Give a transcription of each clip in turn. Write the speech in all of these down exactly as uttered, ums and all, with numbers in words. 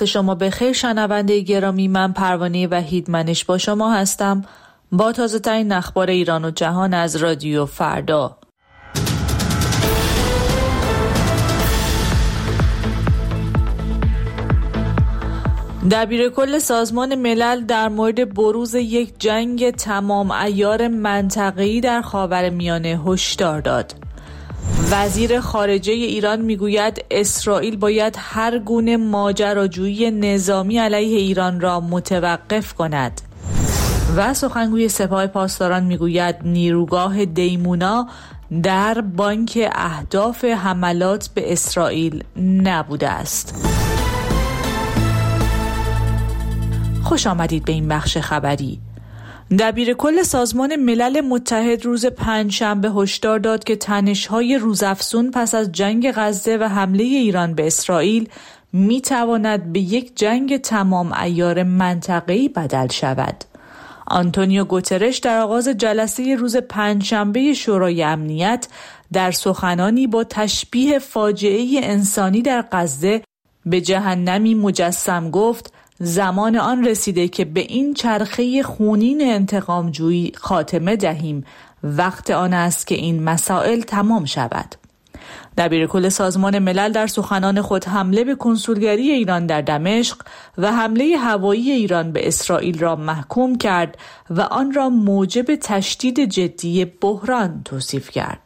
وقت شما بخیر شنونده گرامی. من پروانه وحیدمنش با شما هستم با تازه ترین اخبار ایران و جهان از رادیو فردا. دبیرکل سازمان ملل در مورد بروز یک جنگ تمام عیار منطقه‌ای در خاورمیانه هشدار داد. وزیر خارجه ایران میگوید اسرائیل باید هر گونه ماجراجویی نظامی علیه ایران را متوقف کند. و سخنگوی سپاه پاسداران میگوید نیروگاه دیمونا در بانک اهداف حملات به اسرائیل نبوده است. خوش آمدید به این بخش خبری. دبیرکل سازمان ملل متحد روز پنجشنبه هشدار داد که تنش‌های روزافزون پس از جنگ غزه و حمله ایران به اسرائیل می‌تواند به یک جنگ تمام عیار منطقه‌ای بدل شود. آنتونیو گوترش در آغاز جلسه روز پنجشنبه شورای امنیت در سخنانی با تشبیه فاجعه انسانی در غزه به جهنمی مجسم گفت زمان آن رسیده که به این چرخه خونین انتقامجویی خاتمه دهیم. وقت آن است که این مسائل تمام شود. دبیرکل سازمان ملل در سخنان خود حمله به کنسولگری ایران در دمشق و حمله هوایی ایران به اسرائیل را محکوم کرد و آن را موجب تشدید جدی بحران توصیف کرد.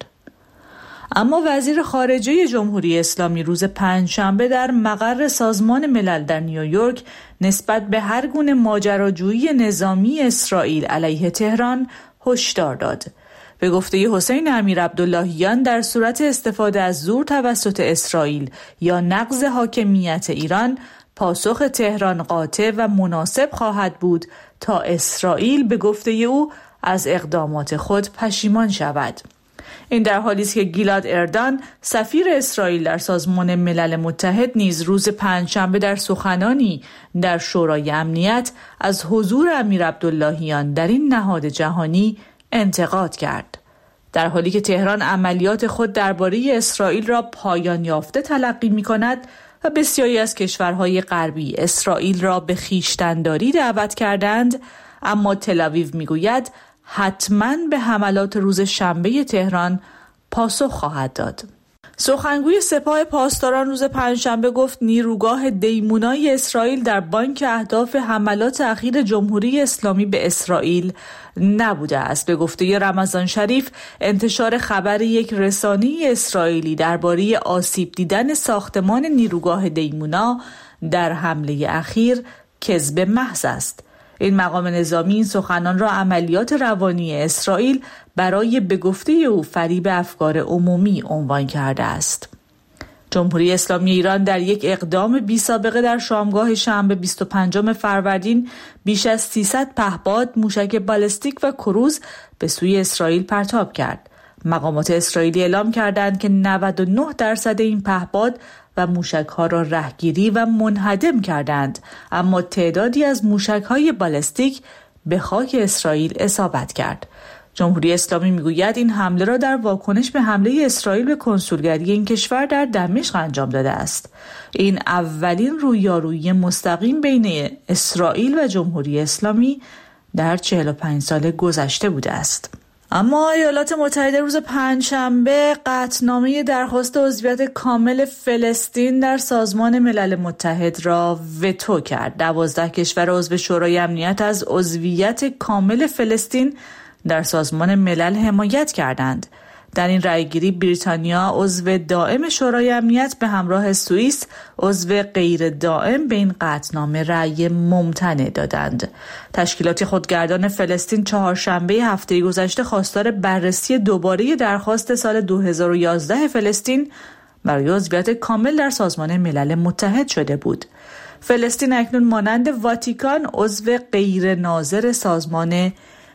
اما وزیر خارجه جمهوری اسلامی روز پنجشنبه در مقر سازمان ملل در نیویورک نسبت به هر گونه ماجراجویی نظامی اسرائیل علیه تهران هشدار داد. به گفته حسین امیرعبداللهیان در صورت استفاده از زور توسط اسرائیل یا نقض حاکمیت ایران، پاسخ تهران قاطع و مناسب خواهد بود تا اسرائیل به گفته او از اقدامات خود پشیمان شود. این در حالی است که گیلاد اردان سفیر اسرائیل در سازمان ملل متحد نیز روز پنجشنبه در سخنانی در شورای امنیت از حضور امیرعبداللهیان در این نهاد جهانی انتقاد کرد. در حالی که تهران عملیات خود درباره اسرائیل را پایان یافته تلقی می‌کند و بسیاری از کشورهای غربی اسرائیل را به خویشتن‌داری دعوت کردند، اما تل‌آویو می‌گوید حتماً به حملات روز شنبه تهران پاسخ خواهد داد. سخنگوی سپاه پاسداران روز پنجشنبه گفت نیروگاه دیمونای اسرائیل در بانک اهداف حملات اخیر جمهوری اسلامی به اسرائیل نبوده است. به گفته رمضان شریف، انتشار خبر یک رسانه اسرائیلی درباره آسیب دیدن ساختمان نیروگاه دیمونا در حمله اخیر کذب محض است. این مقام نظامی این سخنان را عملیات روانی اسرائیل برای به گفته او فریب افکار عمومی عنوان کرده است. جمهوری اسلامی ایران در یک اقدام بی سابقه در شامگاه شنبه بیست و پنجم فروردین بیش از سیصد پهپاد، موشک بالستیک و کروز به سوی اسرائیل پرتاب کرد. مقامات اسرائیلی اعلام کردند که نود و نه درصد این پهپاد و موشک‌ها را رهگیری و منهدم کردند، اما تعدادی از موشک‌های بالستیک به خاک اسرائیل اصابت کرد. جمهوری اسلامی میگوید این حمله را در واکنش به حمله اسرائیل به کنسولگری این کشور در دمشق انجام داده است. این اولین رویارویی مستقیم بین اسرائیل و جمهوری اسلامی در چهل و پنج سال گذشته بوده است. اما ایالات متحده روز پنجشنبه قطعنامه درخواست عضویت کامل فلسطین در سازمان ملل متحد را وتو کرد. دوازده کشور عضو شورای امنیت از عضویت کامل فلسطین در سازمان ملل حمایت کردند. در این رأیگیری بریتانیا عضو دائم شورای امنیت به همراه سوئیس عضو غیر دائم به این قطعنامه رأی ممتنع دادند. تشکیلات خودگردان فلسطین چهارشنبه هفته گذشته خواستار بررسی دوباره درخواست سال دو هزار و یازده فلسطین برای عضویت کامل در سازمان ملل متحد شده بود. فلسطین اکنون مانند واتیکان عضو غیر ناظر سازمان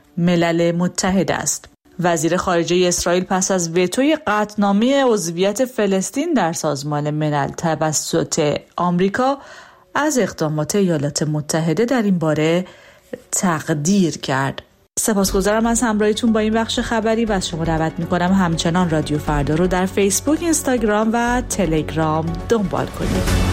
ملل متحد است. وزیر خارجه اسرائیل پس از وتوی قطعنامه عضویت فلسطین در سازمان ملل توسط آمریکا از اقدامات ایالات متحده در این باره تقدیر کرد. سپاسگزارم از همراهیتون با این بخش خبری و از شما دعوت می‌کنم همچنان رادیو فردا رو در فیسبوک، اینستاگرام و تلگرام دنبال کنید.